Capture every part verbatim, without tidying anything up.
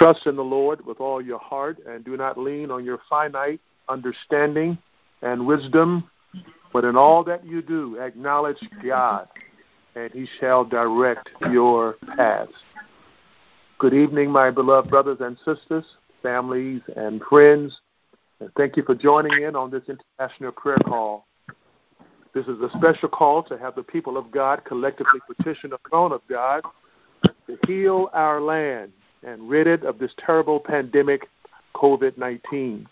Trust in the Lord with all your heart, and do not lean on your finite understanding and wisdom, but in all that you do, acknowledge God, and he shall direct your paths. Good evening, my beloved brothers and sisters, families and friends, and thank you for joining in on this international prayer call. This is a special call to have the people of God collectively petition the throne of God to heal our land and rid it of this terrible pandemic, covid nineteen.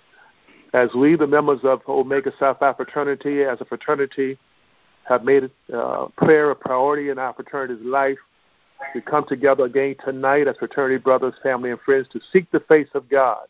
As we, the members of Omega Psi Phi fraternity, as a fraternity, have made uh, prayer a priority in our fraternity's life, we come together again tonight as fraternity brothers, family, and friends to seek the face of God.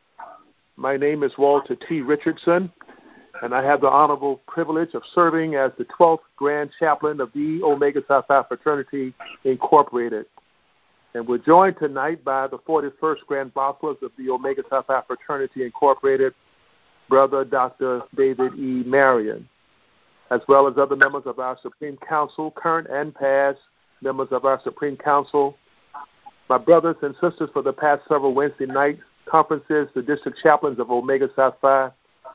My name is Walter T. Richardson, and I have the honorable privilege of serving as the twelfth Grand Chaplain of the Omega Psi Phi Fraternity, Incorporated. And we're joined tonight by the forty-first Grand Bachelors of the Omega Psi Phi Fraternity, Incorporated, Brother Doctor David E. Marion, as well as other members of our Supreme Council, current and past members of our Supreme Council. My brothers and sisters, for the past several Wednesday night conferences, the district chaplains of Omega Psi Phi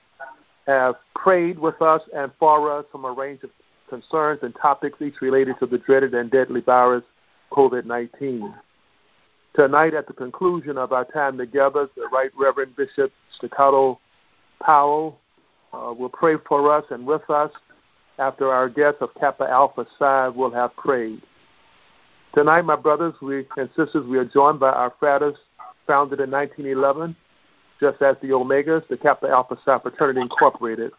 have prayed with us and for us from a range of concerns and topics, each related to the dreaded and deadly virus, covid nineteen. Tonight, at the conclusion of our time together, the Right Reverend Bishop Staccato Powell uh, will pray for us and with us after our guests of Kappa Alpha Psi will have prayed. Tonight, my brothers we, and sisters, we are joined by our fratres founded in nineteen eleven, just as the Omegas, the Kappa Alpha Psi Fraternity Incorporated.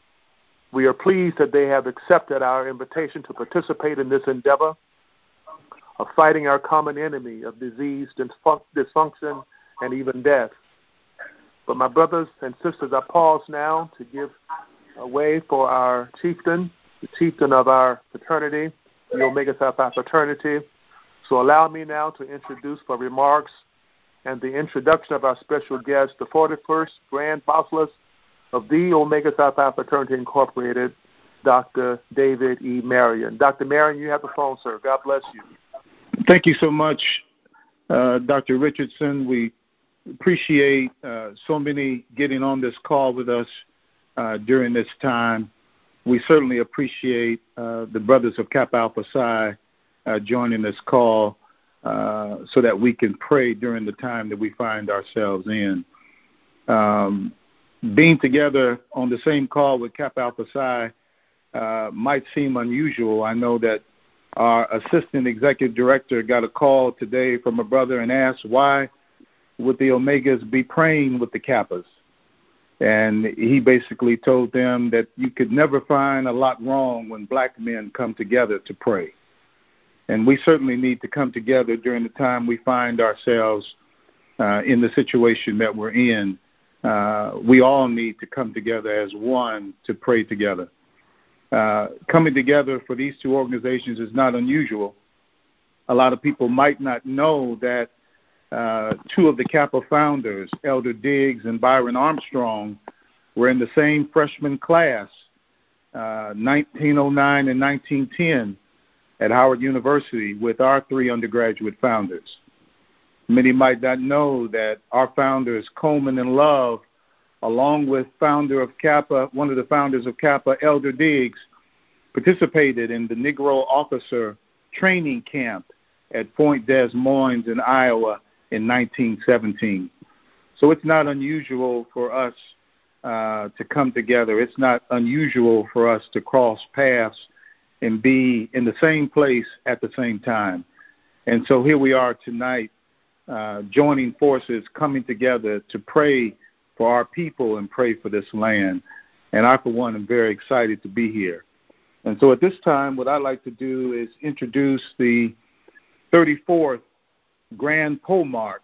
We are pleased that they have accepted our invitation to participate in this endeavor of fighting our common enemy of disease, dysfunction, and even death. But my brothers and sisters, I pause now to give a way for our chieftain, the chieftain of our fraternity, the Omega Psi Phi Fraternity. So allow me now to introduce for remarks and the introduction of our special guest, the forty-first Grand Bachelors of the Omega Psi Phi Fraternity Incorporated, Doctor David E. Marion. Doctor Marion, you have the phone, sir. God bless you. Thank you so much, uh, Doctor Richardson. We appreciate uh, so many getting on this call with us uh, during this time. We certainly appreciate uh, the brothers of Kappa Alpha Psi uh, joining this call uh, so that we can pray during the time that we find ourselves in. Um, being together on the same call with Kappa Alpha Psi uh, might seem unusual. I know that our assistant executive director got a call today from a brother and asked why would the Omegas be praying with the Kappas. And he basically told them that you could never find a lot wrong when black men come together to pray. And we certainly need to come together during the time we find ourselves uh, in the situation that we're in. Uh, we all need to come together as one to pray together. Uh, coming together for these two organizations is not unusual. A lot of people might not know that uh, two of the Kappa founders, Elder Diggs and Byron Armstrong, were in the same freshman class, uh, nineteen oh nine and nineteen ten, at Howard University with our three undergraduate founders. Many might not know that our founders, Coleman and Love, along with founder of Kappa, one of the founders of Kappa, Elder Diggs, participated in the Negro Officer Training Camp at Point Des Moines in Iowa in nineteen seventeen. So it's not unusual for us uh, to come together. It's not unusual for us to cross paths and be in the same place at the same time. And so here we are tonight, uh, joining forces, coming together to pray for our people and pray for this land. And I, for one, am very excited to be here. And so at this time, what I'd like to do is introduce the thirty-fourth Grand Polemarch,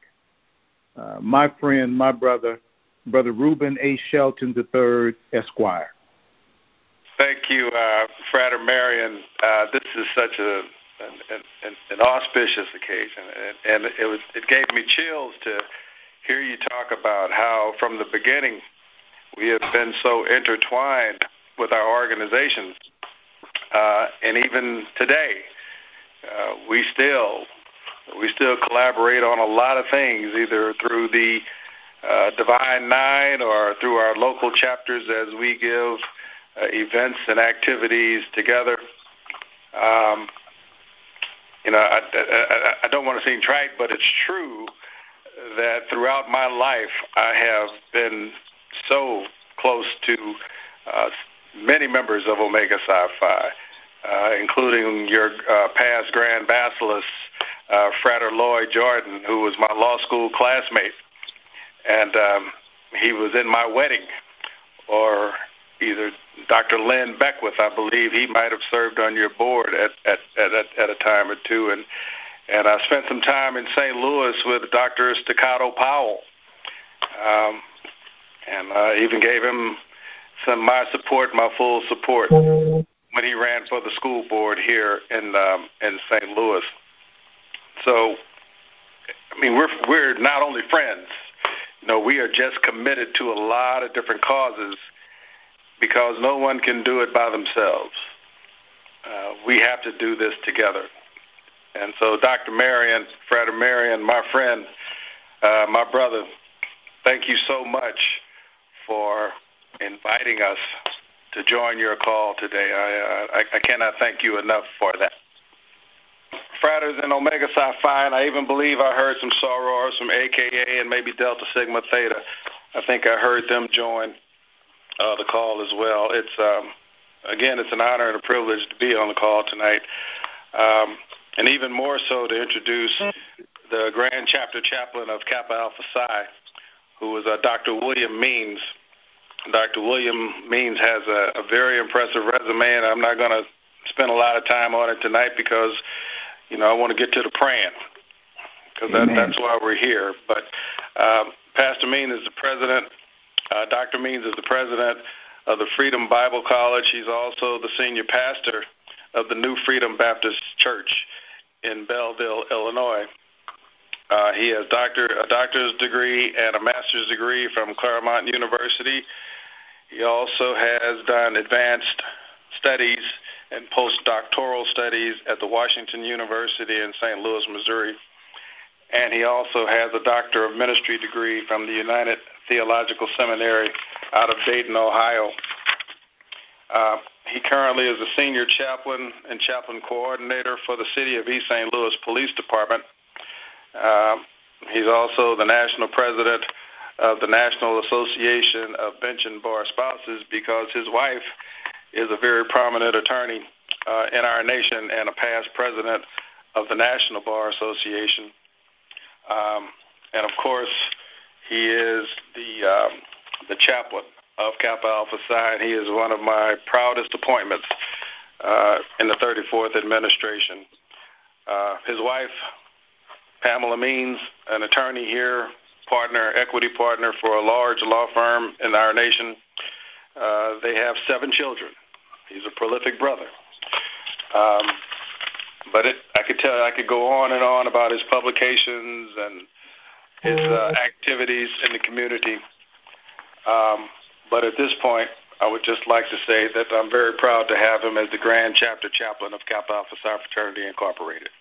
uh, my friend, my brother, Brother Reuben A. Shelton the third, Esquire. Thank you, uh, Frater Marion. Uh, this is such a an, an, an auspicious occasion, and, and it was it gave me chills to hear you talk about how from the beginning we have been so intertwined with our organizations, uh, and even today uh, we still We still collaborate on a lot of things, either through the uh, Divine Nine or through our local chapters as we give uh, events and activities together. Um, you know, I, I, I don't want to seem trite, but it's true that throughout my life I have been so close to uh, many members of Omega Psi Phi, uh, including your uh, past Grand Basileus, uh, Frater Lloyd Jordan, who was my law school classmate, and um, he was in my wedding, or either Doctor Lynn Beckwith, I believe he might have served on your board at at, at, at a time or two, and and I spent some time in Saint Louis with Doctor Staccato Powell, um, and I even gave him some my support, my full support, when he ran for the school board here in um, in Saint Louis. So, I mean, we're we're not only friends, you know, we are just committed to a lot of different causes because no one can do it by themselves. Uh, we have to do this together. And so, Doctor Marion, Frater Marion, my friend, uh, my brother, thank you so much for inviting us to join your call today. I, I, I cannot thank you enough for that. Fraters in Omega Psi Phi, and I even believe I heard some sorors from A K A and maybe Delta Sigma Theta. I think I heard them join uh, the call as well. It's um, again, it's an honor and a privilege to be on the call tonight, um, and even more so to introduce the Grand Chapter Chaplain of Kappa Alpha Psi, who is uh, Doctor William Means. Doctor William Means has a, a very impressive resume, and I'm not going to spend a lot of time on it tonight because, you know, I want to get to the praying, because that, that's why we're here. But um, Pastor Means is the president, uh, Doctor Means is the president of the Freedom Bible College. He's also the senior pastor of the New Freedom Baptist Church in Belleville, Illinois. Uh, he has doctor, a doctor's degree and a master's degree from Claremont University. He also has done advanced studies and postdoctoral studies at the Washington University in Saint Louis, Missouri. And he also has a Doctor of Ministry degree from the United Theological Seminary out of Dayton, Ohio. Uh, he currently is a senior chaplain and chaplain coordinator for the City of East Saint Louis Police Department. Uh, he's also the national president of the National Association of Bench and Bar Spouses, because his wife is a very prominent attorney uh, in our nation and a past president of the National Bar Association. Um, and, of course, he is the um, the chaplain of Kappa Alpha Psi, and he is one of my proudest appointments uh, in the thirty-fourth administration. Uh, his wife, Pamela Means, an attorney here, partner, equity partner for a large law firm in our nation. Uh, they have seven children. He's a prolific brother. Um, but it, I could tell, I could go on and on about his publications and his uh, activities in the community. Um, but at this point, I would just like to say that I'm very proud to have him as the Grand Chapter Chaplain of Kappa Alpha Psi Fraternity Incorporated.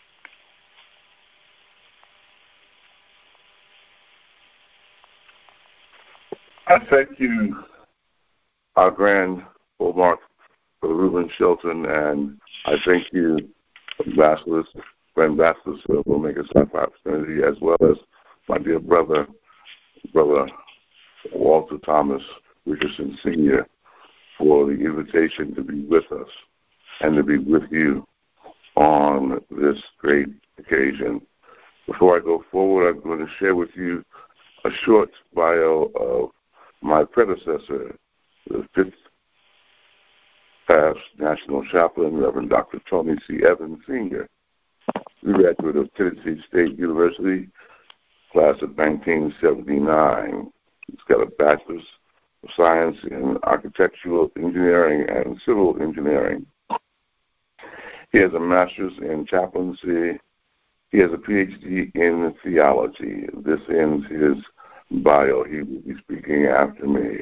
I thank you, our Grand Hallmark, for Reuben Shelton, and I thank you, Ambassadors, Grand Ambassadors of Omega Psi Phi Fraternity, as well as my dear brother, Brother Walter Thomas Richardson Senior, for the invitation to be with us and to be with you on this great occasion. Before I go forward, I'm going to share with you a short bio of my predecessor, the fifth past National Chaplain, Reverend Doctor Tony C. Evans, Senior, graduate of Tennessee State University, class of nineteen seventy-nine. He's got a Bachelor's of Science in Architectural Engineering and Civil Engineering. He has a Master's in Chaplaincy. He has a P H D in Theology. This ends his bio. He will be speaking after me.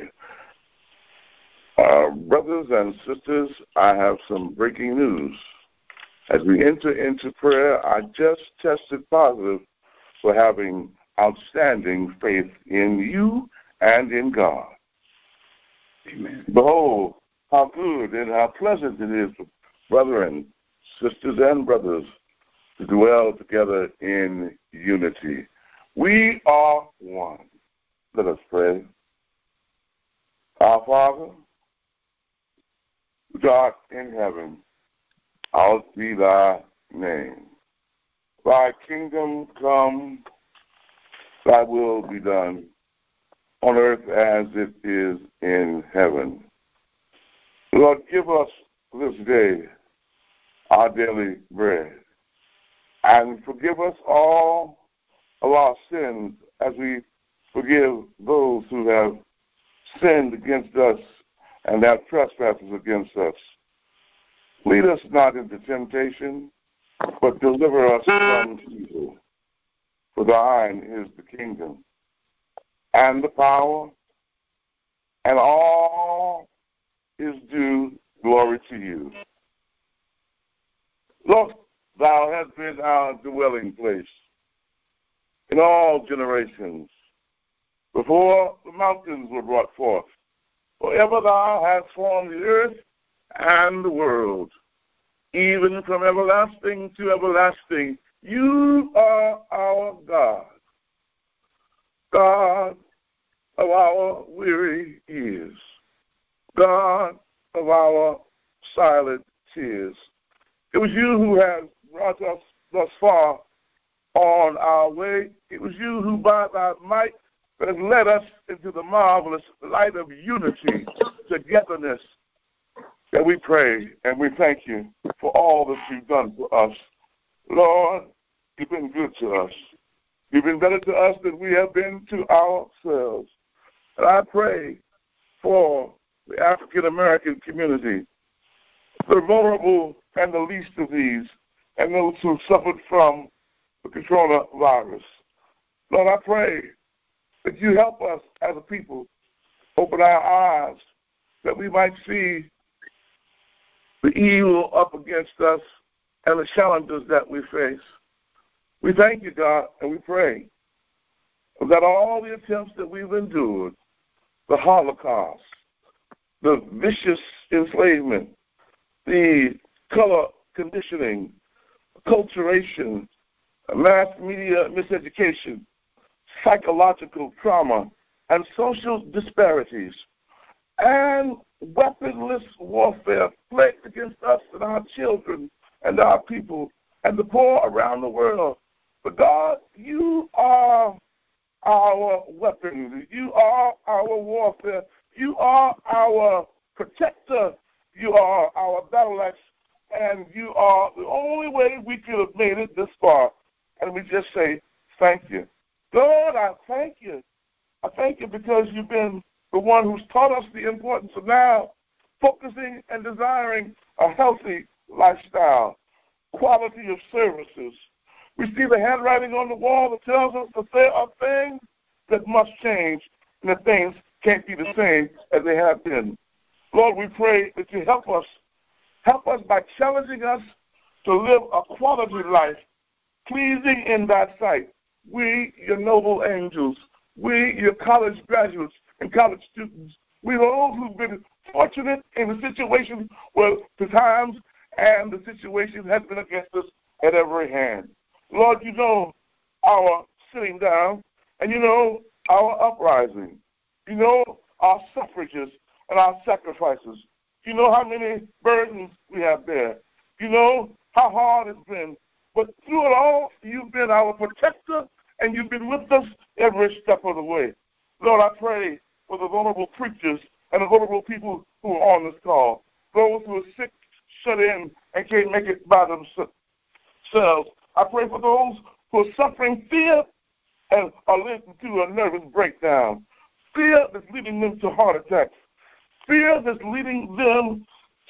Uh, brothers and sisters, I have some breaking news. As we enter into prayer, I just tested positive for having outstanding faith in you and in God. Amen. Behold, how good and how pleasant it is for brethren, sisters and brothers, to dwell together in unity. We are one. Let us pray. Our Father, which art in heaven, hallowed be thy name. Thy kingdom come, thy will be done, on earth as it is in heaven. Lord, give us this day our daily bread, and forgive us all of our sins as we forgive those who have sinned against us and have trespasses against us. Lead us not into temptation, but deliver us from evil. For thine is the kingdom, and the power, and all is due glory to you. Lord, thou hast been our dwelling place in all generations, before the mountains were brought forth. Forever thou hast formed the earth and the world. Even from everlasting to everlasting, you are our God. God of our weary years. God of our silent tears. It was you who has brought us thus far on our way. It was you who by thy might has led us into the marvelous light of unity, togetherness, that we pray and we thank you for all that you've done for us. Lord, you've been good to us. You've been better to us than we have been to ourselves. And I pray for the African-American community, the vulnerable and the least of these, and those who suffered from the coronavirus. Lord, I pray that you help us as a people, open our eyes, that we might see the evil up against us and the challenges that we face. We thank you, God, and we pray that all the attempts that we've endured, the Holocaust, the vicious enslavement, the color conditioning, acculturation, mass media miseducation, psychological trauma, and social disparities, and weaponless warfare played against us and our children and our people and the poor around the world. But God, you are our weapon. You are our warfare. You are our protector. You are our battle axe. And you are the only way we could have made it this far. And we just say, thank you. Lord, I thank you. I thank you because you've been the one who's taught us the importance of now focusing and desiring a healthy lifestyle, quality of services. We see the handwriting on the wall that tells us that there are things that must change and that things can't be the same as they have been. Lord, we pray that you help us. Help us by challenging us to live a quality life pleasing in thy sight. We, your noble angels, we, your college graduates and college students, we those who've been fortunate in a situation where the times and the situation has been against us at every hand. Lord, you know our sitting down, and you know our uprising. You know our suffrages and our sacrifices. You know how many burdens we have there. You know how hard it's been. But through it all, you've been our protector, and you've been with us every step of the way. Lord, I pray for the vulnerable preachers and the vulnerable people who are on this call, those who are sick, shut in, and can't make it by themselves. I pray for those who are suffering fear and are leading to a nervous breakdown, fear that's leading them to heart attacks, fear that's leading them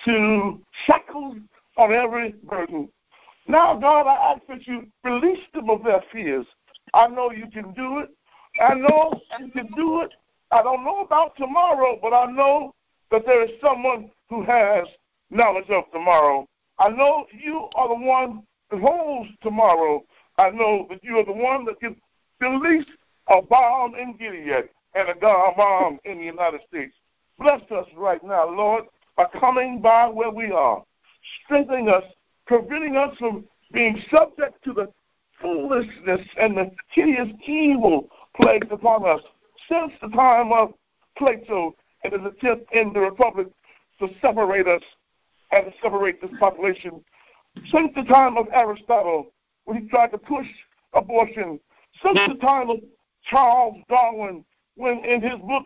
to shackles on every burden. Now, God, I ask that you release them of their fears. I know you can do it. I know you can do it. I don't know about tomorrow, but I know that there is someone who has knowledge of tomorrow. I know you are the one that holds tomorrow. I know that you are the one that can release a bomb in Gilead and a bomb in the United States. Bless us right now, Lord, by coming by where we are, strengthening us, preventing us from being subject to the foolishness and the hideous evil plagued upon us since the time of Plato and his attempt in the Republic to separate us and to separate this population. Since the time of Aristotle, when he tried to push abortion. Since the time of Charles Darwin, when in his book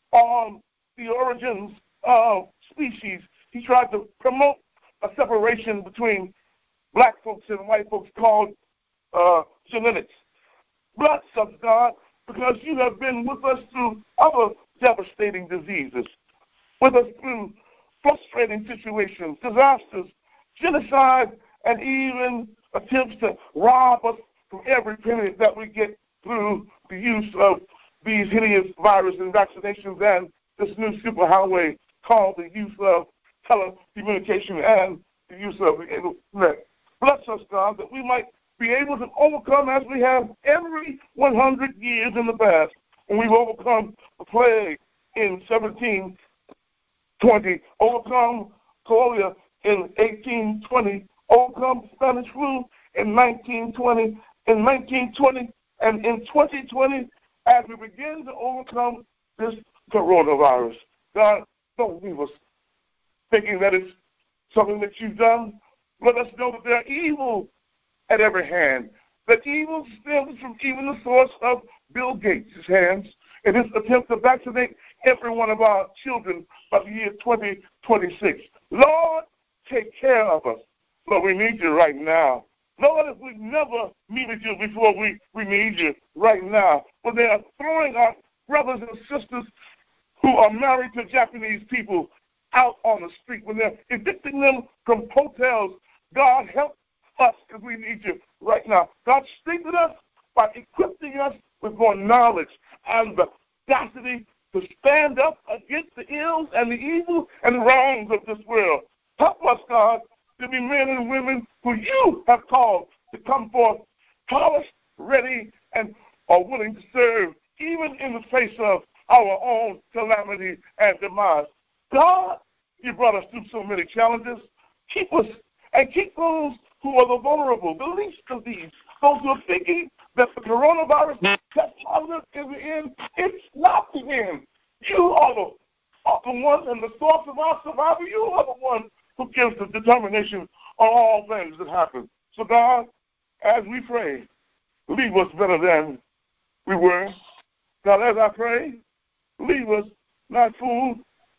on the origins of species, he tried to promote a separation between black folks and white folks called uh, genetics. Bless us, God, because you have been with us through other devastating diseases, with us through frustrating situations, disasters, genocide, and even attempts to rob us from every penny that we get through the use of these hideous viruses and vaccinations and this new superhighway called the use of telecommunication and the use of the internet. Bless us, God, that we might be able to overcome as we have every one hundred years in the past, when we've overcome the plague in seventeen twenty, overcome cholera in eighteen twenty, overcome Spanish flu in nineteen twenty, in nineteen twenty, and in twenty twenty, as we begin to overcome this coronavirus. God, don't leave us thinking that it's something that you've done. Let us know that there are evil at every hand, that evil stems from even the source of Bill Gates' hands in his attempt to vaccinate every one of our children by the year twenty twenty-six. Lord, take care of us. Lord, we need you right now. Lord, if we never needed you before, we, we need you right now. When they are throwing our brothers and sisters who are married to Japanese people out on the street, when they're evicting them from hotels, God, help us because we need you right now. God, strengthen us by equipping us with more knowledge and the capacity to stand up against the ills and the evil and wrongs of this world. Help us, God, to be men and women who you have called to come forth, polished, ready, and are willing to serve, even in the face of our own calamity and demise. God, you brought us through so many challenges. Keep us and keep those who are the vulnerable, the least of these, those who are thinking that the coronavirus test positive is the end. It's not the end. You are the, are the one and the source of our survival. You are the one who gives the determination on all things that happen. So, God, as we pray, leave us better than we were. God, as I pray, leave us not fooled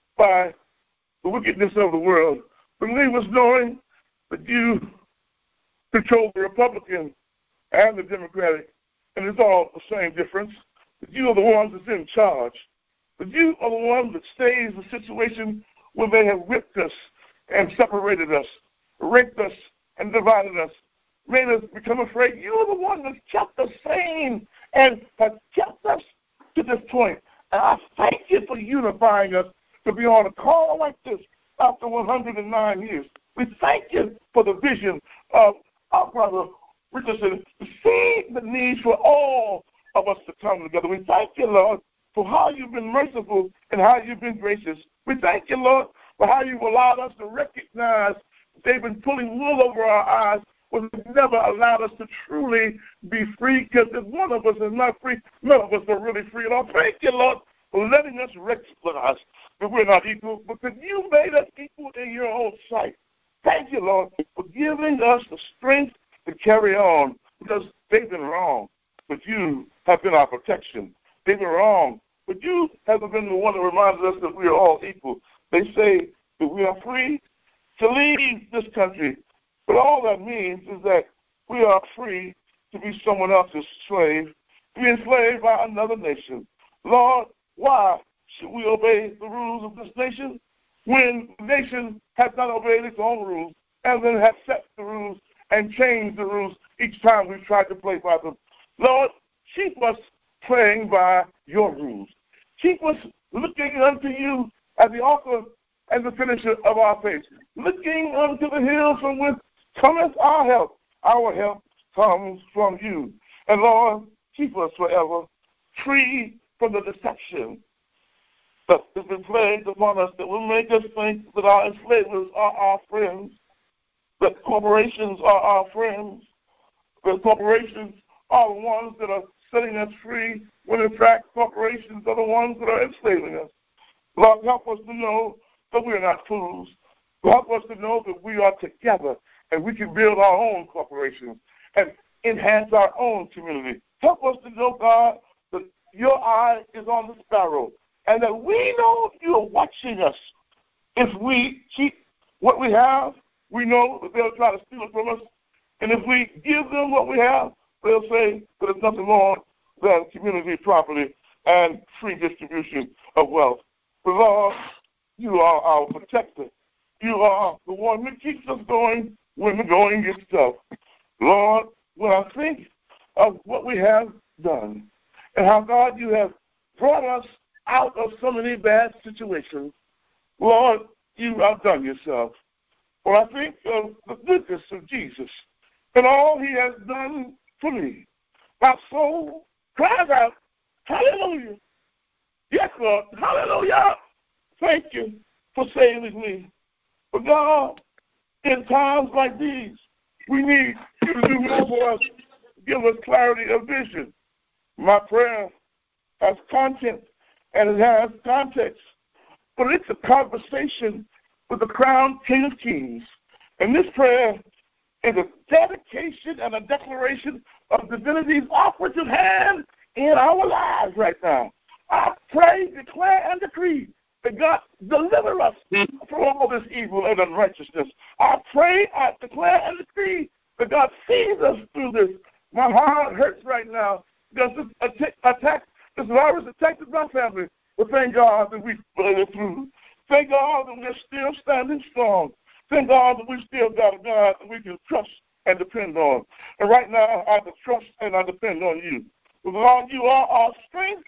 by the wickedness of the world, but leave us knowing that you control the Republican and the Democratic, and it's all the same difference, that you are the ones that's in charge, that you are the one that stays the situation where they have whipped us and separated us, raped us and divided us, made us become afraid. You are the one that kept us sane and has kept us to this point. And I thank you for unifying us to be on a call like this after one hundred nine years. We thank you for the vision of our brother Richardson to see the need for all of us to come together. We thank you, Lord, for how you've been merciful and how you've been gracious. We thank you, Lord, for how you've allowed us to recognize they've been pulling wool over our eyes when they've never allowed us to truly be free, because if one of us is not free, none of us are really free at all. Thank you, Lord, for letting us recognize that we're not equal, because you made us equal in your own sight. Thank you, Lord, for giving us the strength to carry on, because they've been wrong, but you have been our protection. They've been wrong, but you haven't been the one that reminds us that we are all equal. They say that we are free to leave this country, but all that means is that we are free to be someone else's slave, to be enslaved by another nation. Lord, why should we obey the rules of this nation when the nation has not obeyed its own rules and then has set the rules and changed the rules each time we've tried to play by them? Lord, keep us playing by your rules. Keep us looking unto you as the author and the finisher of our faith, looking unto the hills from whence cometh our help. Our help comes from you. And Lord, keep us forever free from the deception that has been plagued upon us that will make us think that our enslavers are our friends, that corporations are our friends, that corporations are the ones that are setting us free, when in fact corporations are the ones that are enslaving us. Lord, help us to know that we are not fools. Help us to know that we are together and we can build our own corporations and enhance our own community. Help us to know, God, that your eye is on the sparrow and that we know you are watching us. If we keep what we have, we know that they'll try to steal it from us. And if we give them what we have, they'll say that it's nothing more than community property and free distribution of wealth. But Lord, you are our protector. You are the one that keeps us going when the going gets tough. Lord, when I think of what we have done and how, God, you have brought us out of so many bad situations, Lord, you outdone yourself. When I think of the goodness of Jesus and all he has done for me, my soul cries out, hallelujah. Yes, Lord, hallelujah. Thank you for saving me. But God, in times like these, we need you to do more for us. Give us clarity of vision. My prayer has content and it has context, but it's a conversation with the crowned King of Kings. And this prayer is a dedication and a declaration of divinity's operative hand in our lives right now. I pray, declare, and decree that God deliver us from all this evil and unrighteousness. I pray, I declare, and decree that God sees us through this. My heart hurts right now because this attack, attack this virus attacked my family. But thank God that we put it through. Thank God that we're still standing strong. Thank God that we still got a God that we can trust and depend on. And right now, I trust and I depend on you. Because Lord, you are our strength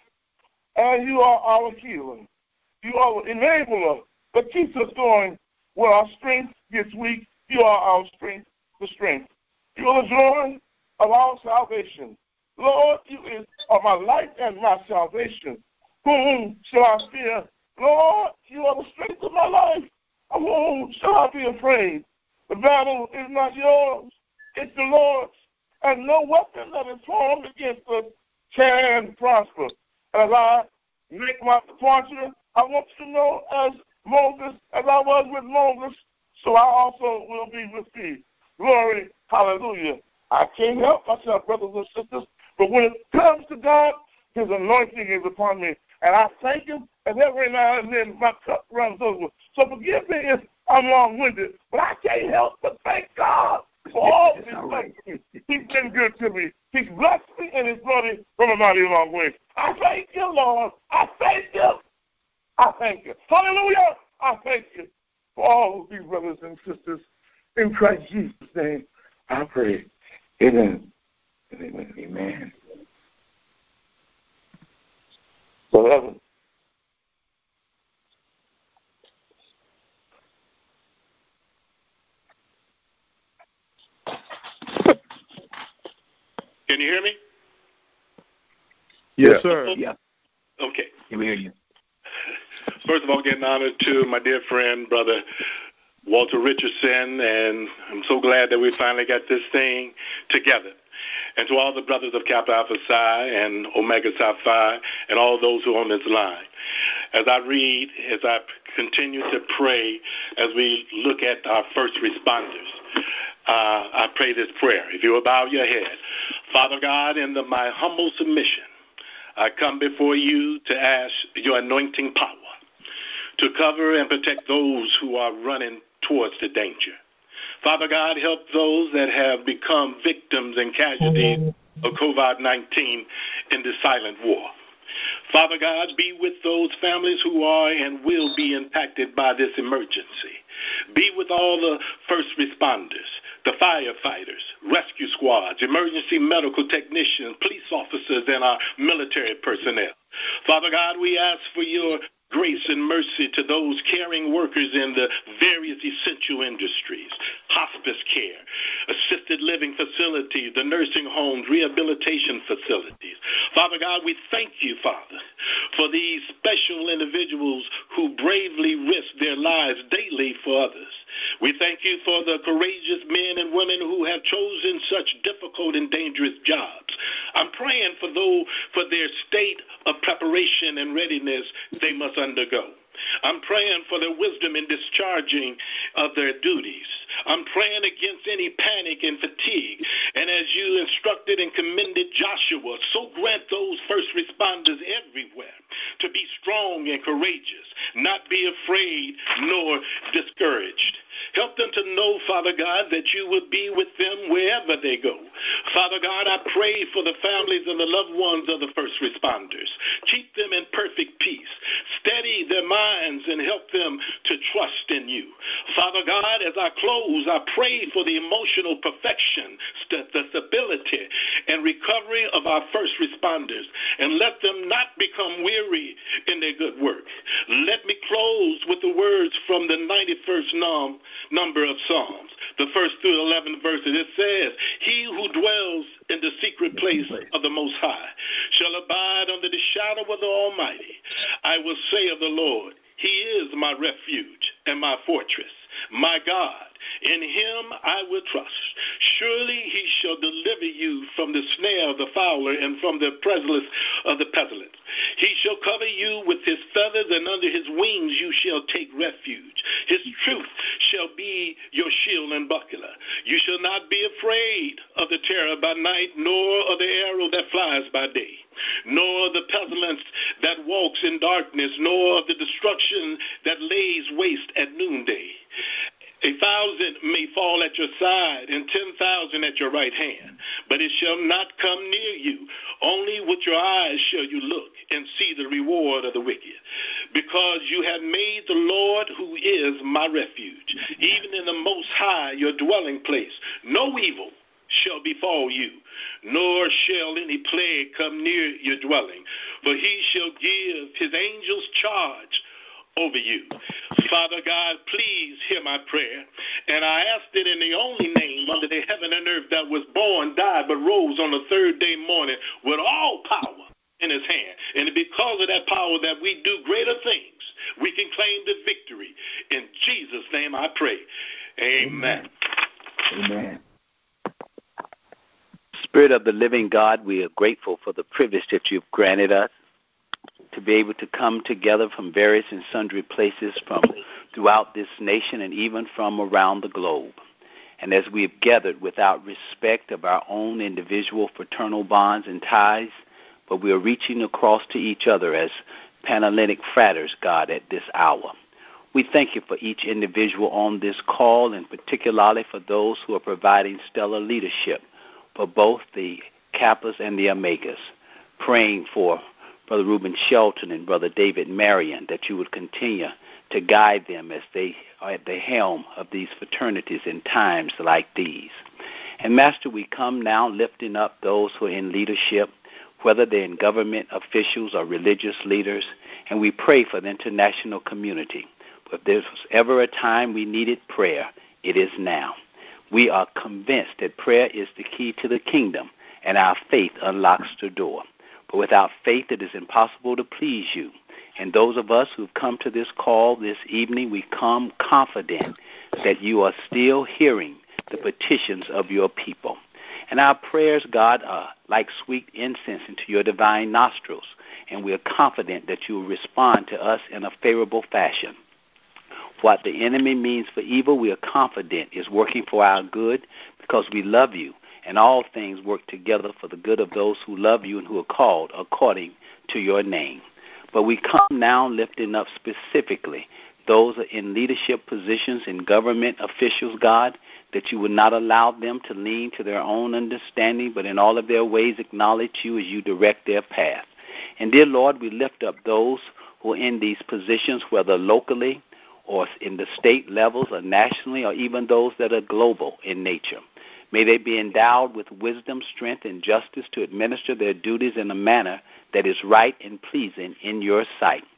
and you are our healer. You are the enabler that keeps us going when our strength gets weak. You are our strength, the strength. You are the joy of our salvation. Lord, you are my light and my salvation. Whom shall I fear? Lord, you are the strength of my life. Of whom shall I be afraid? The battle is not yours, it's the Lord's. And no weapon that is formed against us can prosper. As I make my departure, I want you to know as Moses, as I was with Moses, so I also will be with thee. Glory, hallelujah. I can't help myself, brothers and sisters, but when it comes to God, his anointing is upon me. And I thank him, and every now and then my cup runs over. So forgive me if I'm long-winded, but I can't help but thank God for all he's done for me. He's been good to me. He's blessed me, and he's brought me from a mighty long way. I thank you, Lord. I thank you. I thank you. Hallelujah. I thank you for all of these brothers and sisters. In Christ Jesus' name, I pray. Amen. Amen. Amen. So heaven. Can you hear me? Yes, sir. Yeah. Okay. Can we hear you? First of all, getting honored to my dear friend, Brother Walter Richardson, and I'm so glad that we finally got this thing together. And to all the brothers of Kappa Alpha Psi and Omega Psi Phi and all those who are on this line. As I read, as I continue to pray, as we look at our first responders, uh, I pray this prayer. If you will bow your head. Father God, in the, my humble submission, I come before you to ask your anointing power to cover and protect those who are running towards the danger. Father God, help those that have become victims and casualties of COVID nineteen in the silent war. Father God, be with those families who are and will be impacted by this emergency. Be with all the first responders, the firefighters, rescue squads, emergency medical technicians, police officers, and our military personnel. Father God, we ask for your grace and mercy to those caring workers in the various essential industries, hospice care, assisted living facilities, the nursing homes, rehabilitation facilities. Father God, we thank you, Father, for these special individuals who bravely risk their lives daily for others. We thank you for the courageous men and women who have chosen such difficult and dangerous jobs. I'm praying for those for their state of preparation and readiness they must undergo. I'm praying for their wisdom in discharging of their duties. I'm praying against any panic and fatigue. And as you instructed and commended Joshua, so grant those first responders everywhere to be strong and courageous, not be afraid nor discouraged. Help them to know, Father God, that you would be with them wherever they go. Father God, I pray for the families and the loved ones of the first responders. Keep them in perfect peace. Steady their minds and help them to trust in you. Father God, as I close, I pray for the emotional perfection, st- the stability, and recovery of our first responders, and let them not become weary in their good work. Let me close with the words from the ninety-first Psalm, number of Psalms, the first through eleventh verses. It says, he who dwells in the secret place of the Most High shall abide under the shadow of the Almighty. I will say of the Lord, he is my refuge and my fortress, my God. In him I will trust. Surely he shall deliver you from the snare of the fowler and from the pestilence of the pestilence. He shall cover you with his feathers, and under his wings you shall take refuge. His truth shall be your shield and buckler. You shall not be afraid of the terror by night, nor of the arrow that flies by day, nor the pestilence that walks in darkness, nor of the destruction that lays waste at noonday. A thousand may fall at your side and ten thousand at your right hand, but it shall not come near you. Only with your eyes shall you look and see the reward of the wicked, because you have made the Lord, who is my refuge, even in the Most High, your dwelling place. No evil shall befall you, nor shall any plague come near your dwelling, for he shall give his angels charge over you. Father God, please hear my prayer, and I ask it in the only name under the heaven and earth that was born, died, but rose on the third day morning with all power in his hand. And because of that power that we do greater things, we can claim the victory. In Jesus' name I pray. Amen. Amen. Spirit of the living God, we are grateful for the privilege that you've granted us to be able to come together from various and sundry places from throughout this nation and even from around the globe. And as we have gathered without respect of our own individual fraternal bonds and ties, but we are reaching across to each other as Panhellenic fratres, God, at this hour. We thank you for each individual on this call, and particularly for those who are providing stellar leadership for both the Kappas and the Omegas, praying for Brother Reuben Shelton and Brother David Marion, that you would continue to guide them as they are at the helm of these fraternities in times like these. And Master, we come now lifting up those who are in leadership, whether they're in government officials or religious leaders, and we pray for the international community. But if there was ever a time we needed prayer, it is now. We are convinced that prayer is the key to the kingdom, and our faith unlocks the door. But without faith, it is impossible to please you. And those of us who've come to this call this evening, we come confident that you are still hearing the petitions of your people. And our prayers, God, are like sweet incense into your divine nostrils. And we are confident that you will respond to us in a favorable fashion. What the enemy means for evil, we are confident is working for our good, because we love you. And all things work together for the good of those who love you and who are called according to your name. But we come now lifting up specifically those in leadership positions in government officials, God, that you would not allow them to lean to their own understanding, but in all of their ways acknowledge you as you direct their path. And dear Lord, we lift up those who are in these positions, whether locally or in the state levels or nationally, or even those that are global in nature. May they be endowed with wisdom, strength, and justice to administer their duties in a manner that is right and pleasing in your sight.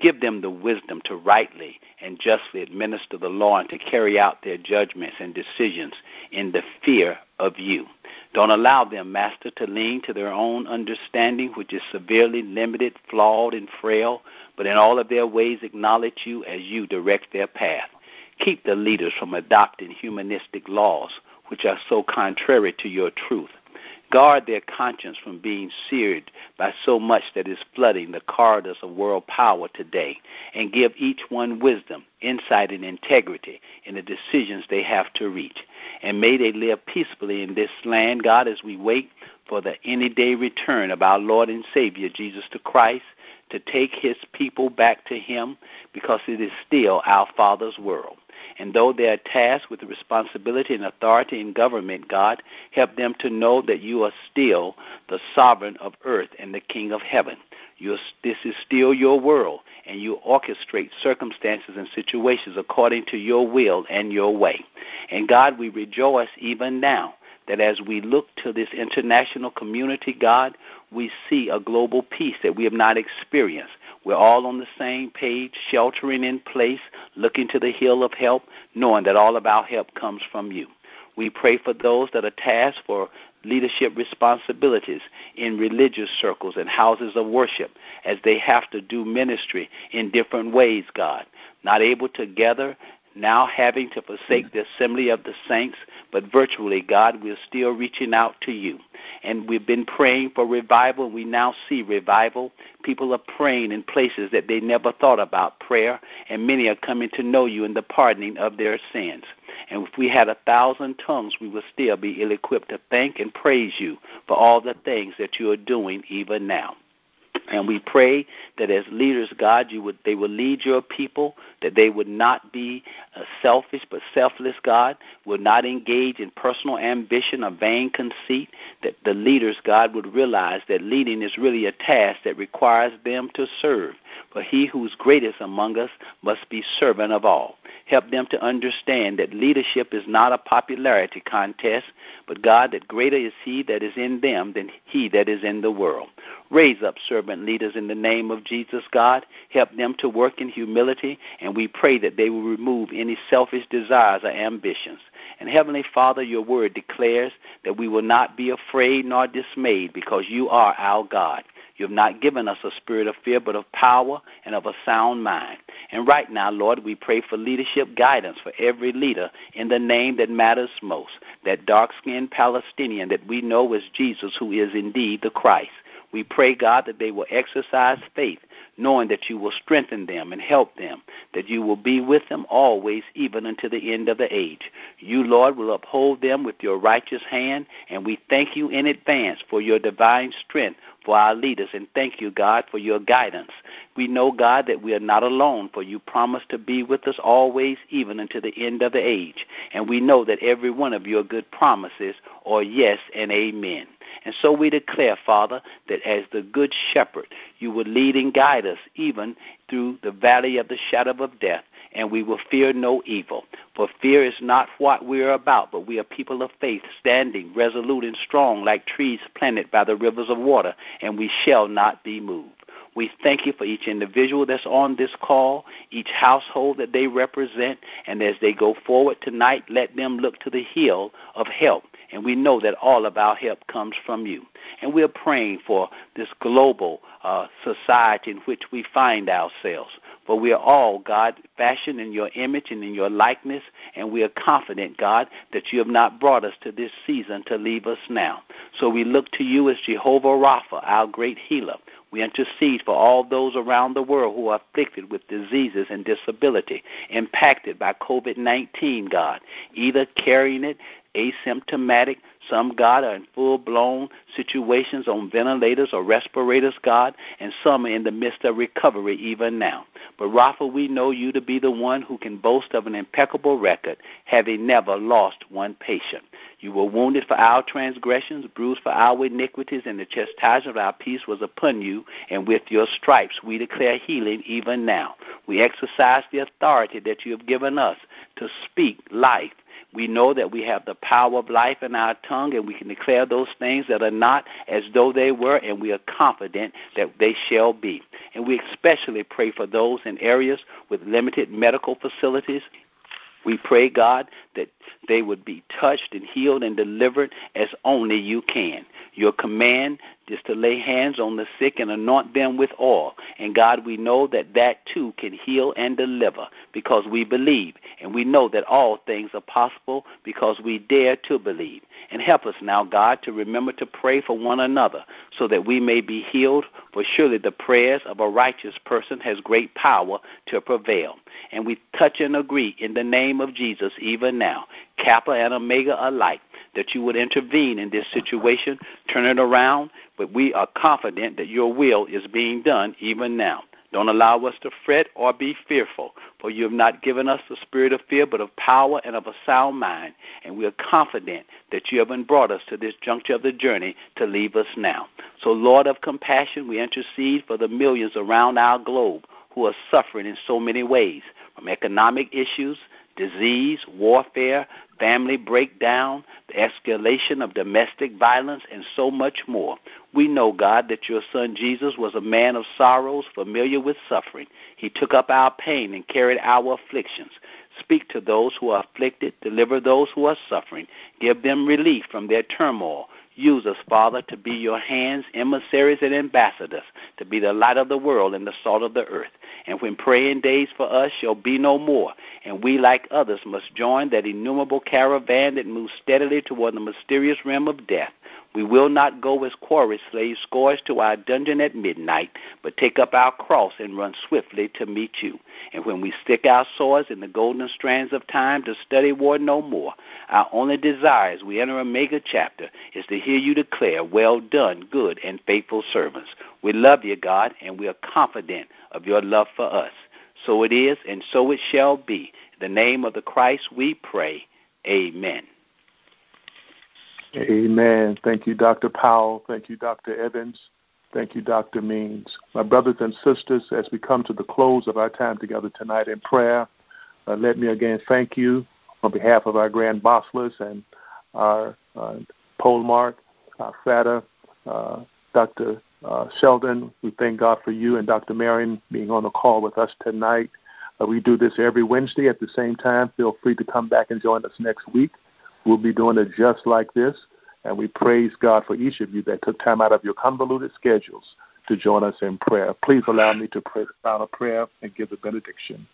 Give them the wisdom to rightly and justly administer the law and to carry out their judgments and decisions in the fear of you. Don't allow them, Master, to lean to their own understanding, which is severely limited, flawed, and frail, but in all of their ways acknowledge you as you direct their path. Keep the leaders from adopting humanistic laws, which are so contrary to your truth. Guard their conscience from being seared by so much that is flooding the corridors of world power today, and give each one wisdom, insight, and integrity in the decisions they have to reach. And may they live peacefully in this land, God, as we wait for the any-day return of our Lord and Savior, Jesus the Christ, to take his people back to him, because it is still our Father's world. And though they are tasked with the responsibility and authority in government, God, help them to know that you are still the sovereign of earth and the King of heaven. You're, this is still your world, and you orchestrate circumstances and situations according to your will and your way. And God, we rejoice even now that as we look to this international community, God, we see a global peace that we have not experienced. We're all on the same page, sheltering in place, looking to the hill of help, knowing that all of our help comes from you. We pray for those that are tasked for leadership responsibilities in religious circles and houses of worship as they have to do ministry in different ways, God, not able to gather, now having to forsake the assembly of the saints, but virtually, God, we're still reaching out to you. And we've been praying for revival. We now see revival. People are praying in places that they never thought about prayer, and many are coming to know you in the pardoning of their sins. And if we had a thousand tongues, we would still be ill-equipped to thank and praise you for all the things that you are doing even now. And we pray that as leaders, God, you would they will lead your people, that they would not be uh, selfish but selfless, God, would not engage in personal ambition or vain conceit, that the leaders, God, would realize that leading is really a task that requires them to serve. For he who is greatest among us must be servant of all. Help them to understand that leadership is not a popularity contest, but, God, that greater is he that is in them than he that is in the world. Raise up servant leaders in the name of Jesus, God. Help them to work in humility, and we pray that they will remove any selfish desires or ambitions. And Heavenly Father, your word declares that we will not be afraid nor dismayed, because you are our God. You have not given us a spirit of fear, but of power and of a sound mind. And right now, Lord, we pray for leadership guidance for every leader in the name that matters most, that dark-skinned Palestinian that we know as Jesus, who is indeed the Christ. We pray, God, that they will exercise faith, knowing that you will strengthen them and help them, that you will be with them always, even until the end of the age. You, Lord, will uphold them with your righteous hand, and we thank you in advance for your divine strength for our leaders, and thank you, God, for your guidance. We know, God, that we are not alone, for you promise to be with us always, even until the end of the age. And we know that every one of your good promises are yes and amen. And so we declare, Father, that as the good shepherd, you will lead and guide us even through the valley of the shadow of death, and we will fear no evil. For fear is not what we are about, but we are people of faith, standing resolute and strong like trees planted by the rivers of water, and we shall not be moved. We thank you for each individual that's on this call, each household that they represent, and as they go forward tonight, let them look to the hill of help. And we know that all of our help comes from you. And we're praying for this global uh, society in which we find ourselves. For we are all, God, fashioned in your image and in your likeness, and we are confident, God, that you have not brought us to this season to leave us now. So we look to you as Jehovah Rapha, our great healer. We intercede for all those around the world who are afflicted with diseases and disability, impacted by covid nineteen, God, either carrying it, asymptomatic. Some, God, are in full-blown situations on ventilators or respirators, God, and some are in the midst of recovery even now. But, Rapha, we know you to be the one who can boast of an impeccable record, having never lost one patient. You were wounded for our transgressions, bruised for our iniquities, and the chastisement of our peace was upon you, and with your stripes we declare healing even now. We exercise the authority that you have given us to speak life We know that we have the power of life in our tongue, and we can declare those things that are not as though they were, and we are confident that they shall be. And we especially pray for those in areas with limited medical facilities. We pray, God, that they would be touched and healed and delivered as only you can. Your command is to lay hands on the sick and anoint them with oil. And, God, we know that that, too, can heal and deliver because we believe. And we know that all things are possible because we dare to believe. And help us now, God, to remember to pray for one another so that we may be healed, for surely the prayers of a righteous person has great power to prevail. And we touch and agree in the name of Jesus even now, Kappa and Omega alike, that you would intervene in this situation, turn it around, but we are confident that your will is being done even now. Don't allow us to fret or be fearful, for you have not given us the spirit of fear, but of power and of a sound mind. And we are confident that you haven't brought us to this juncture of the journey to leave us now. So, Lord of compassion, we intercede for the millions around our globe who are suffering in so many ways, from economic issues, disease, warfare, family breakdown, the escalation of domestic violence, and so much more. We know, God, that your son Jesus was a man of sorrows, familiar with suffering. He took up our pain and carried our afflictions. Speak to those who are afflicted, deliver those who are suffering, give them relief from their turmoil. Use us, Father, to be your hands, emissaries, and ambassadors, to be the light of the world and the salt of the earth. And when praying days for us shall be no more, and we, like others, must join that innumerable caravan that moves steadily toward the mysterious realm of death, we will not go as quarry slaves scourged to our dungeon at midnight, but take up our cross and run swiftly to meet you. And when we stick our swords in the golden strands of time to study war no more, our only desire as we enter a mega chapter is to hear you declare, well done, good and faithful servants. We love you, God, and we are confident of your love for us. So it is, and so it shall be. In the name of the Christ we pray. Amen. Amen. Thank you, Doctor Powell. Thank you, Doctor Evans. Thank you, Doctor Means. My brothers and sisters, as we come to the close of our time together tonight in prayer, uh, let me again thank you on behalf of our Grand Bosslers and our uh, Polmark, our Fata, uh, Doctor uh, Sheldon. We thank God for you and Doctor Marion being on the call with us tonight. Uh, we do this every Wednesday at the same time. Feel free to come back and join us next week. We'll be doing it just like this, and we praise God for each of you that took time out of your convoluted schedules to join us in prayer. Please allow me to pray the final prayer and give the benediction.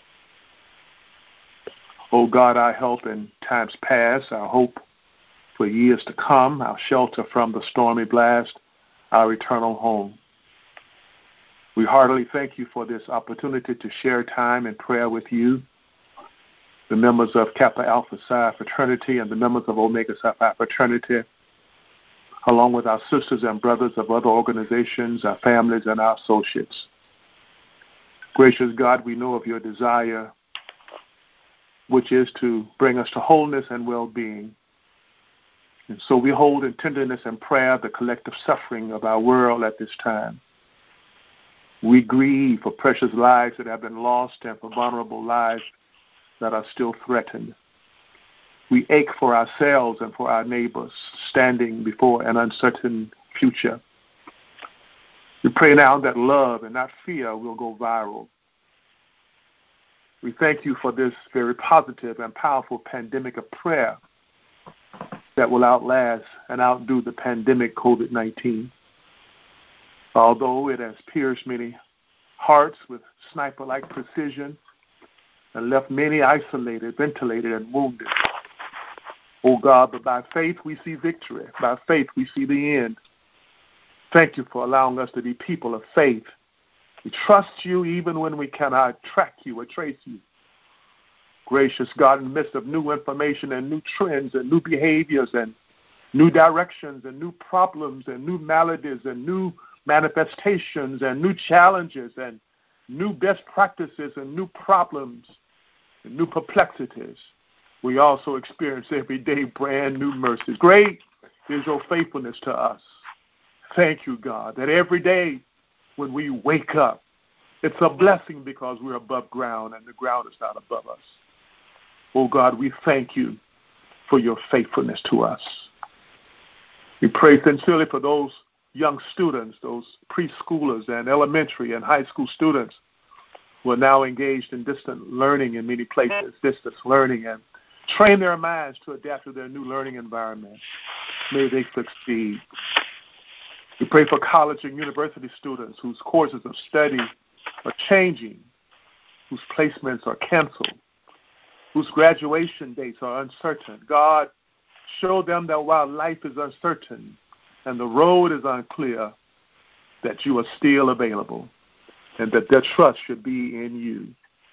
O God, our help in times past, our hope for years to come, our shelter from the stormy blast, our eternal home. We heartily thank you for this opportunity to share time in prayer with you, the members of Kappa Alpha Psi fraternity and the members of Omega Psi Phi fraternity, along with our sisters and brothers of other organizations, our families, and our associates. Gracious God, we know of your desire, which is to bring us to wholeness and well-being. And so we hold in tenderness and prayer the collective suffering of our world at this time. We grieve for precious lives that have been lost and for vulnerable lives that are still threatened. We ache for ourselves and for our neighbors standing before an uncertain future. We pray now that love and not fear will go viral. We thank you for this very positive and powerful pandemic of prayer that will outlast and outdo the pandemic COVID nineteen. Although it has pierced many hearts with sniper-like precision, and left many isolated, ventilated, and wounded. Oh God, but by faith we see victory. By faith we see the end. Thank you for allowing us to be people of faith. We trust you even when we cannot track you or trace you. Gracious God, in the midst of new information and new trends and new behaviors and new directions and new problems and new maladies and new manifestations and new challenges and new best practices and new problems, new perplexities, we also experience every day brand new mercies. Great is your faithfulness to us. Thank you, God, that every day when we wake up, it's a blessing because we're above ground and the ground is not above us. Oh, God, we thank you for your faithfulness to us. We pray sincerely for those young students, those preschoolers and elementary and high school students who are now engaged in distant learning in many places, distance learning, and train their minds to adapt to their new learning environment. May they succeed. We pray for college and university students whose courses of study are changing, whose placements are canceled, whose graduation dates are uncertain. God, show them that while life is uncertain and the road is unclear, that you are still available and that their trust should be in you.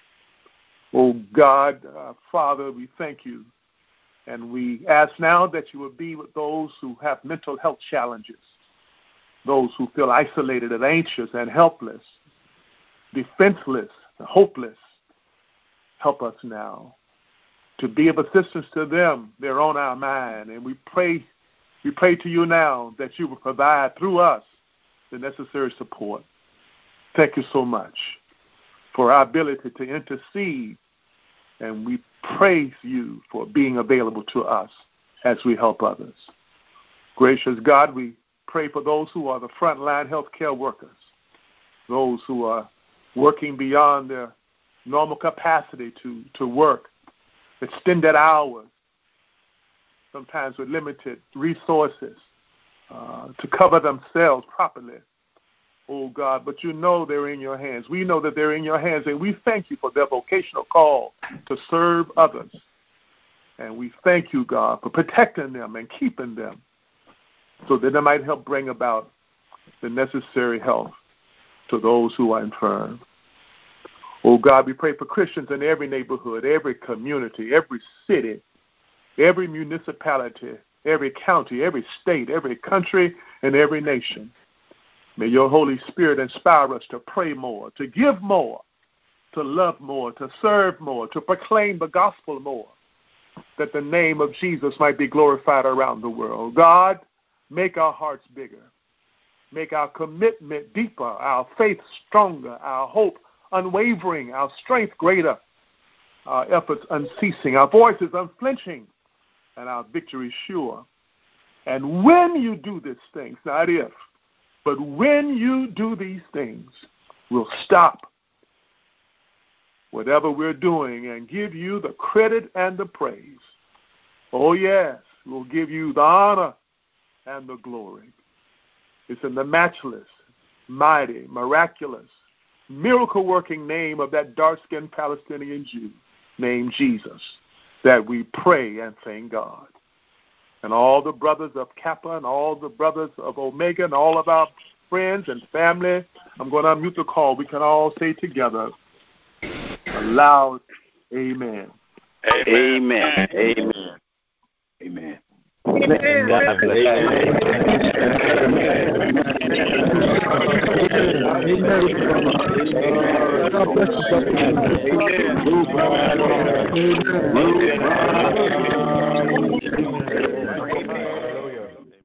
Oh, God, uh, Father, we thank you. And we ask now that you will be with those who have mental health challenges, those who feel isolated and anxious and helpless, defenseless, hopeless. Help us now to be of assistance to them. They're on our mind, and we pray, we pray to you now that you will provide through us the necessary support. Thank you so much for our ability to intercede, and we praise you for being available to us as we help others. Gracious God, we pray for those who are the frontline healthcare workers, those who are working beyond their normal capacity to, to work, extended hours, sometimes with limited resources uh, to cover themselves properly. Oh, God, but you know they're in your hands. We know that they're in your hands, and we thank you for their vocational call to serve others. And we thank you, God, for protecting them and keeping them so that they might help bring about the necessary health to those who are infirm. Oh, God, we pray for Christians in every neighborhood, every community, every city, every municipality, every county, every state, every country, and every nation. May your Holy Spirit inspire us to pray more, to give more, to love more, to serve more, to proclaim the gospel more, that the name of Jesus might be glorified around the world. God, make our hearts bigger. Make our commitment deeper, our faith stronger, our hope unwavering, our strength greater, our efforts unceasing, our voices unflinching, and our victory sure. And when you do these things, not if, but when you do these things, we'll stop whatever we're doing and give you the credit and the praise. Oh, yes, we'll give you the honor and the glory. It's in the matchless, mighty, miraculous, miracle-working name of that dark-skinned Palestinian Jew named Jesus that we pray and thank God. And all the brothers of Kappa and all the brothers of Omega and all of our friends and family, I'm going to unmute the call. We can all say together a loud amen. Amen. Amen. Amen. Amen. God bless you. Amen.